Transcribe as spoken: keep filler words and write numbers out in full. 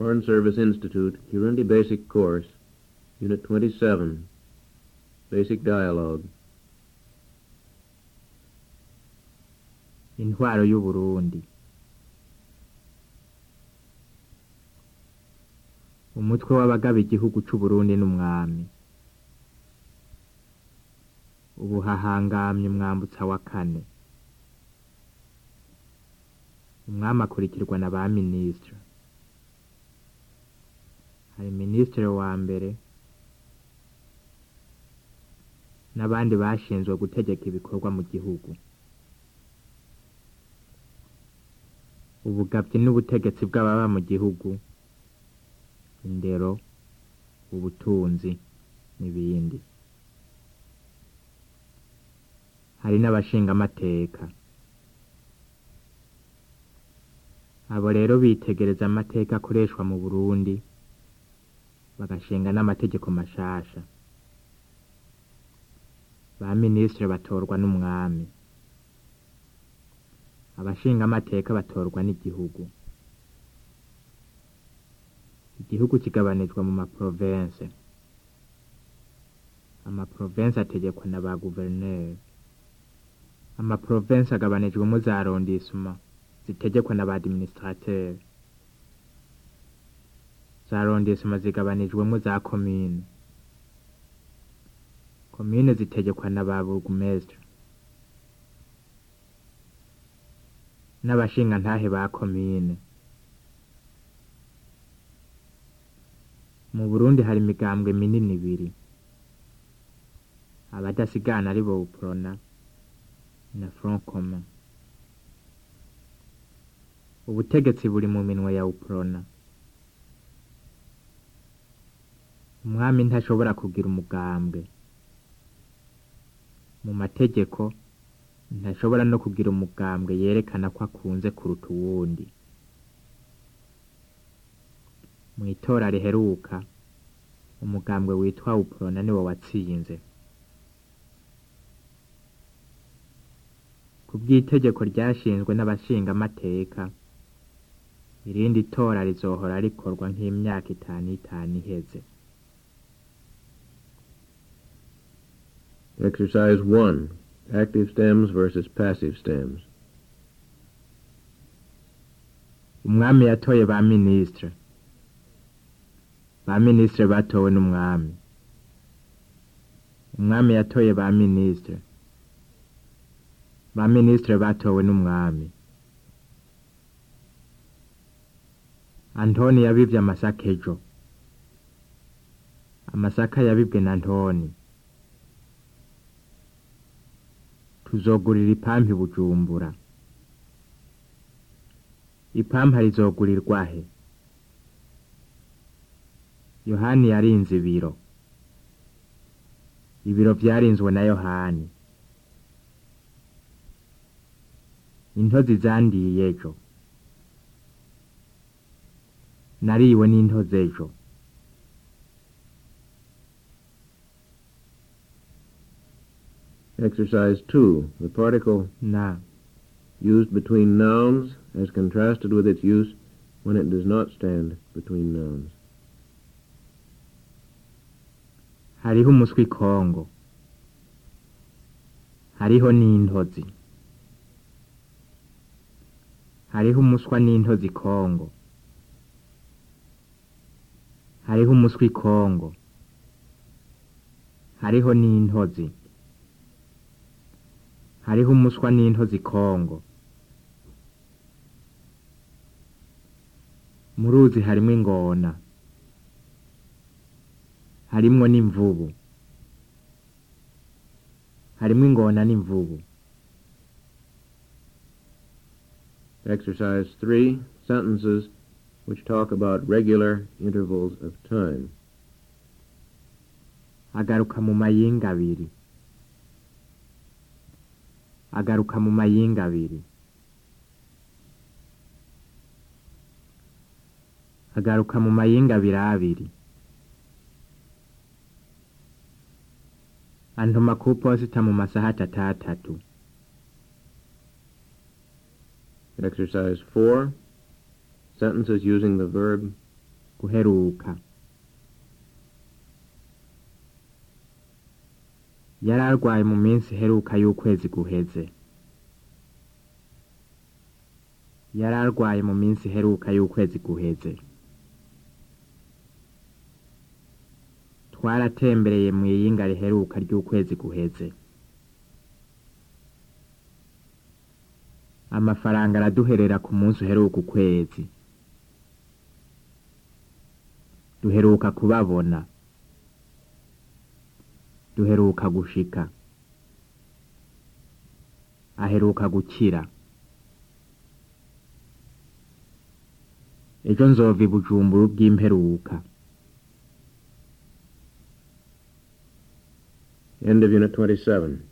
Foreign Service Institute, Kirundi Basic Course, Unit twenty-seven, Basic Dialogue. Intwaro y'u Burundi. Umutwe w'abagaba igihugu c'u Burundi n'umwami. Ubu hahangamye umwambutsa wa kane. Umwami akurikirwa na ba ministre. Hari ministre wa mbere n'abandi bashinzwe gutegeka ibikorwa mu gihugu. Ubugabyi n'ubutegetsi bw'ababa mu gihugu, indero, ubutunzi n'ibindi. Hari n'abashinga amateka. Abo rero bitegereza amateka akoreshwa mu Burundi, bagashinga n'amategeko mashasha. Ba ministre batorwa n'umwami. Abashinga amateka batorwa n'igihugu. Igihugu kigabanijwe mu maprovince. Amaprovince ategekwa na ba gouverneur. Amaprovince agabanijwe mu za arrondissement zitegekwa na ba administrateur. Za arrondissement zigabanijwe mu za commune. Commune zitegekwa na ba bourgmestre. N'abashinga ntahe ba commune. Mu Burundi hari imigambwe minini ibiri. Abadasigana ari bo UPRONA na Front Commun. Ubutegetsi buri mu minwe ya UPRONA. Umwami ntashobora kugira umugambwe. Mu mategeko ntashobora no kugira umugambwe yerekana ko akunze kuruta uwundi. Mu itora riheruka, umugambwe witwa UPRONA niwo watsinze. Ku bw'itegeko ryashinzwe n'abashinga amateka, irindi tora rizohora rikorwa nk'imyaka itanu itanu iheze. Exercise one. Active stems versus passive stems. Umwami yatoye ba ministre. Ba ministre batowe n'umwami. Umwami yatoye ba ministre. Ba ministre batowe n'umwami. Antoni yabivye amasaka ejo. Amasaka yabibwe na Antoni. Tuzogurira ipampa Bujumbura. Ipampa rizogurirwa he? Yohani yarinze ibiro. Ibiro vyarinzwe na Yohani. Intozi zandiye ejo. Nariwe n'intozi ejo. Exercise two. The particle na used between nouns as contrasted with its use when it does not stand between nouns. Hariho umuswi Kongo. Hariho n'intozi. Hariho umuswa n'intozi Kongo. Hariho umuswi Kongo. Hariho n'intozi. Hariho umuswa n'intozi Kongo. Mu ruzi harimwo ingona. Harimwo n'imvubu. Harimwo ingona n'imvubu. Exercise three. Sentences which talk about regular intervals of time. Agaruka mu mayinga abiri. Agaruka mu mayinga abiri. Agaruka mu mayinga abiri abiri. Antuma ku posita mu masaha atatu. Exercise four. Sentences using the verb guheruka. Yari arwaye mu minsi iheruka y'ukwezi guheze. Yari arwaye mu minsi iheruka y'ukwezi guheze. Twaratembereye mu iyinga riheruka ry'ukwezi guheze. Amafaranga araduherera ku munsi uheruka ukwezi. Duheruka kubabona. Duheruka gushika. Aheruka gukira. Ejo nzova i Bujumbura bw'imperuka. End of Unit twenty-seven.